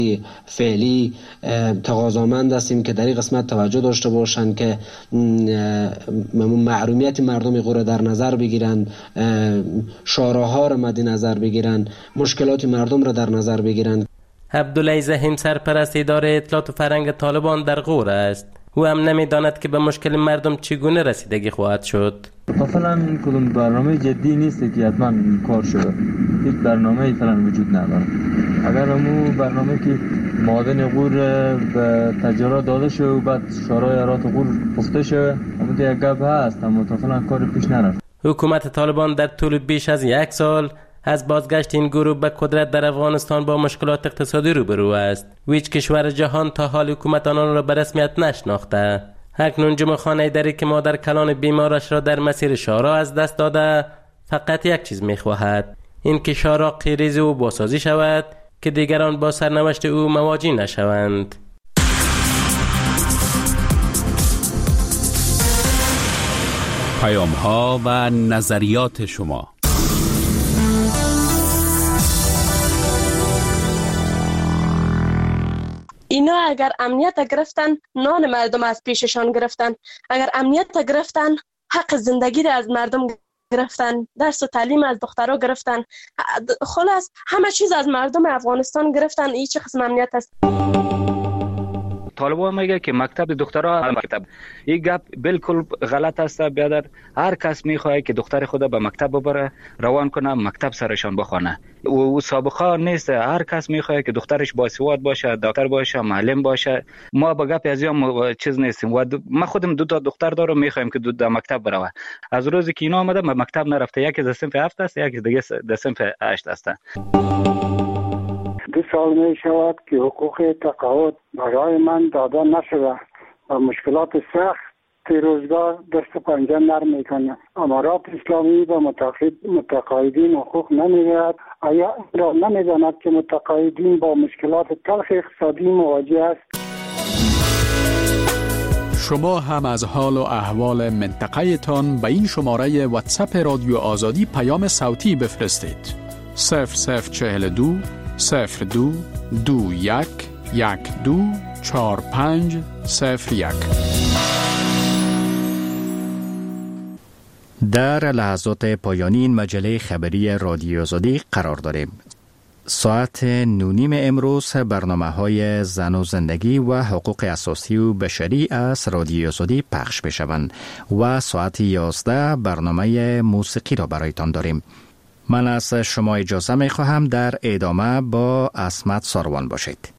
فعلی تقاضامند هستیم که در این قسمت توجه داشته باشند که محرومیت مردم قو را در نظر بگیرند، شاراها را مد نظر بگیرند، مشکلات مردم را در نظر بگیرند. عبدالله زحیم سرپرست اداره اطلاعات و فرهنگ طالبان در غور است. او هم نمیداند که به مشکل مردم چگونه رسیدگی خواهد شد. مثلا این کدوم برنامه جدی نیست که حتما کار شده. هیچ برنامه‌ای فعلا وجود نداره. اگر همون برنامه که معادن غور به تجارت داده شد و بعد شورای ارات غور گفته شد، همون یک گپ هست، اما تا فعلا کار پیش نرفت. حکومت طالبان در طول بیش از 1 سال از بازگشت این گروه به قدرت در افغانستان با مشکلات اقتصادی روبرو است و هیچ کشور جهان تا حال حکومت آنان را به رسمیت نشناخته. اکنون جمعه‌خانه اداری که مادر کلان بیمارش را در مسیر شارع از دست داده فقط یک چیز می‌خواهد، این که شارع قیریز او بازسازی شود که دیگران با سرنوشت او مواجه نشوند. پیام‌ها و نظریات شما. اینا اگر امنیت گرفتن، نان مردم از پیششان گرفتن. اگر امنیت گرفتن، حق زندگی را از مردم گرفتن، درس و تعلیم از دخترها گرفتن، خلاص همه چیز از مردم افغانستان گرفتن. این چه قسم امنیت است؟ طالبان میگه که مکتب دخترها مکتب، این گپ بالکل غلط است. بیادر هر کس میخواد که دختر خود به مکتب ببره، روان کنه، مکتب سرشان بخونه. او سابقه نیست. هر کس میخواد که دخترش باسواد باشه، دکتر باشه، معلم باشه. ما به گپ از این چیز نیستیم. و ما خودم 2 تا دختر دارم، میخوایم که دو مکتب بروه. از روزی که اینا آمده به مکتب نرفته، یکی از صنف 7 است، یکی دیگه از صنف 8 است. 2 سال می شود که حقوق تقاعد برای من داده نشده و مشکلات سخت روزگار دست و پنجه نرم میکنه. امارات اسلامی و متقاعدین حقوق نمیدهد. آیا را نمیداند که متقاعدین با مشکلات تلخ اقتصادی مواجه است؟ شما هم از حال و احوال منطقه تان به این شماره واتساپ رادیو آزادی پیام صوتی بفرستید. 0042 02 21 12 45 01. در لحظات پایانی این مجله خبری رادیو آزادی قرار داریم. ساعت 9:30 امروز برنامه‌های زن و زندگی و حقوق اساسی و بشری از رادیو آزادی پخش بشوند و ساعت 11 برنامه موسیقی را برایتان داریم. من از شما اجازه می خواهم در ادامه با عصمت ساروان باشید.